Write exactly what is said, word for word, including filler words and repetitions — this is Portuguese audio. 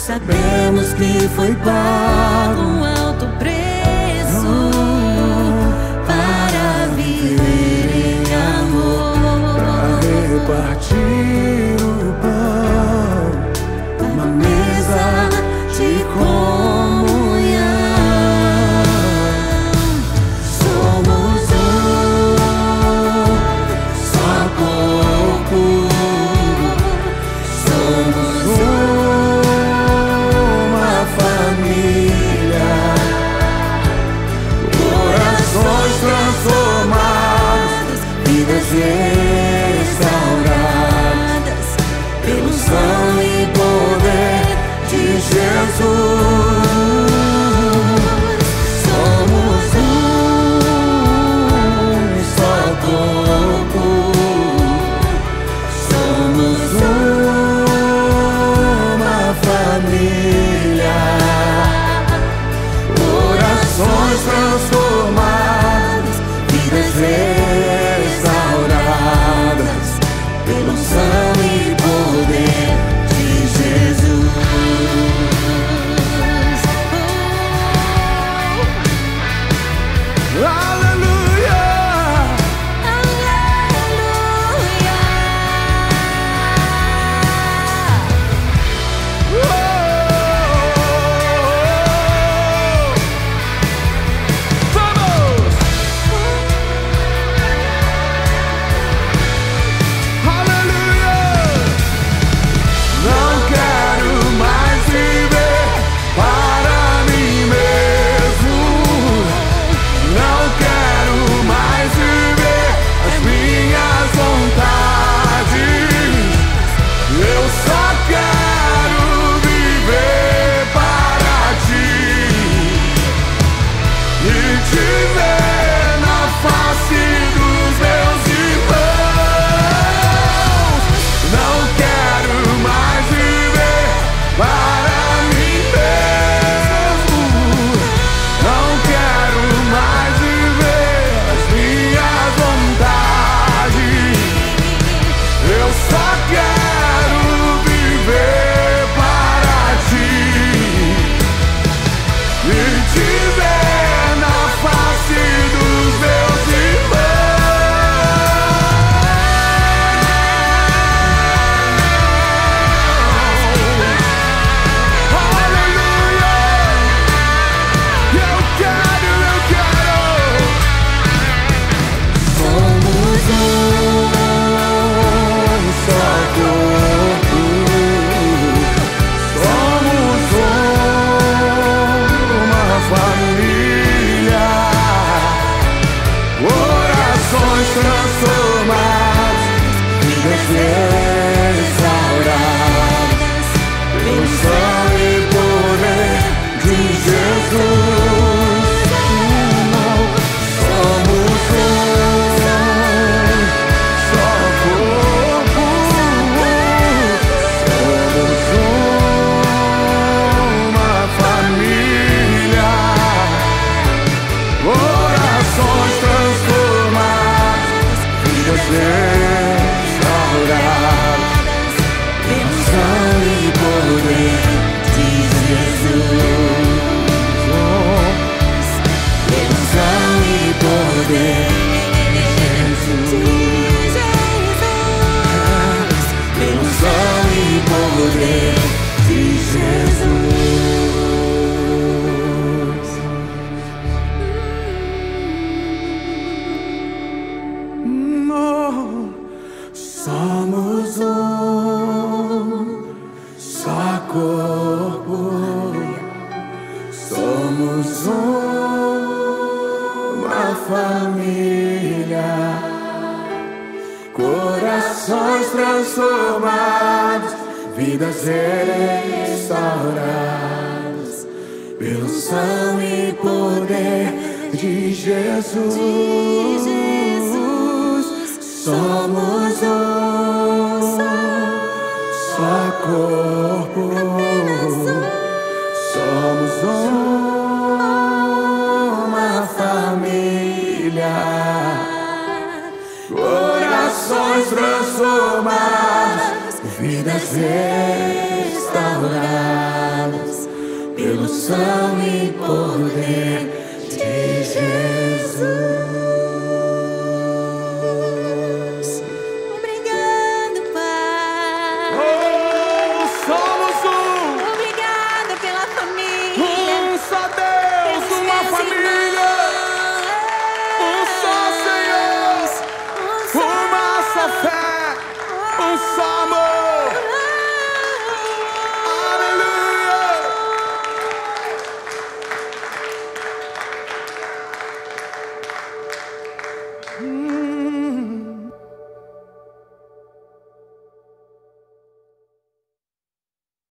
sabemos que foi pago um alto preço para viver em amor, para repartir o pão, uma mesa de comunhão. Somos um só corpo, somos uma família, corações transformados, vidas restauradas pelo sangue e poder de Jesus. Somos um só corpo, somos uma família, corações transformados, vidas restauradas pelo sangue e poder de Jesus. Aleluia! Vamos! Aleluia! Não quero mais viver para mim mesmo. Não quero mais viver as minhas vontades. Eu só quero viver para ti e te ver na face dos meus irmãos. Não quero mais viver para mim mesmo. Não quero mais viver as minhas vontades. Eu só quero viver para ti e te ver na face dos meus irmãos. Aleluia! Eu quero, eu quero. Somos um só corpo, somos uma família, corações transformados, vidas restauradas pelo sangue e poder de Jesus. Somos um só corpo, somos uma família, corações transformados, vidas restauradas pelo sangue e poder de Jesus. Pelo sangue e poder de Jesus. Pelo sangue e poder de Jesus. Oh, somos um só corpo, somos uma família, corações transformados, vidas restauradas pelo sangue e poder de Jesus. Somos um só corpo, somos uma família, corações transformados, vidas restauradas pela unção e poder de